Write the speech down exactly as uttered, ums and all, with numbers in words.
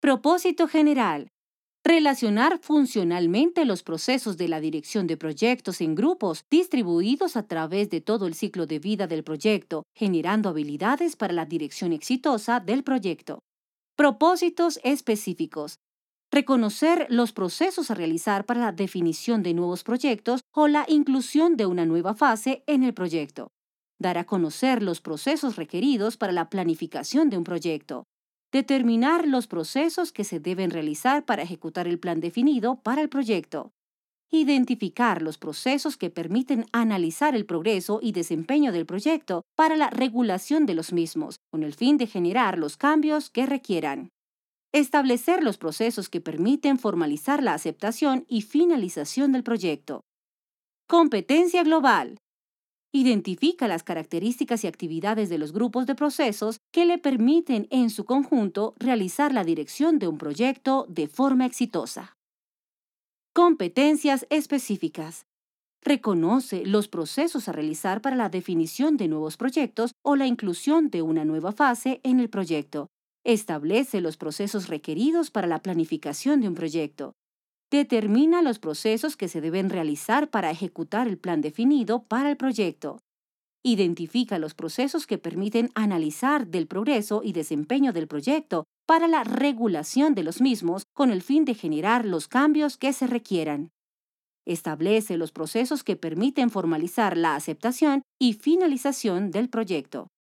Propósito general. Relacionar funcionalmente los procesos de la dirección de proyectos en grupos distribuidos a través de todo el ciclo de vida del proyecto, generando habilidades para la dirección exitosa del proyecto. Propósitos específicos. Reconocer los procesos a realizar para la definición de nuevos proyectos o la inclusión de una nueva fase en el proyecto. Dar a conocer los procesos requeridos para la planificación de un proyecto. Determinar los procesos que se deben realizar para ejecutar el plan definido para el proyecto. Identificar los procesos que permiten analizar el progreso y desempeño del proyecto para la regulación de los mismos, con el fin de generar los cambios que requieran. Establecer los procesos que permiten formalizar la aceptación y finalización del proyecto. Competencia global. Identifica las características y actividades de los grupos de procesos que le permiten en su conjunto realizar la dirección de un proyecto de forma exitosa. Competencias específicas. Reconoce los procesos a realizar para la definición de nuevos proyectos o la inclusión de una nueva fase en el proyecto. Establece los procesos requeridos para la planificación de un proyecto. Determina los procesos que se deben realizar para ejecutar el plan definido para el proyecto. Identifica los procesos que permiten analizar del progreso y desempeño del proyecto para la regulación de los mismos con el fin de generar los cambios que se requieran. Establece los procesos que permiten formalizar la aceptación y finalización del proyecto.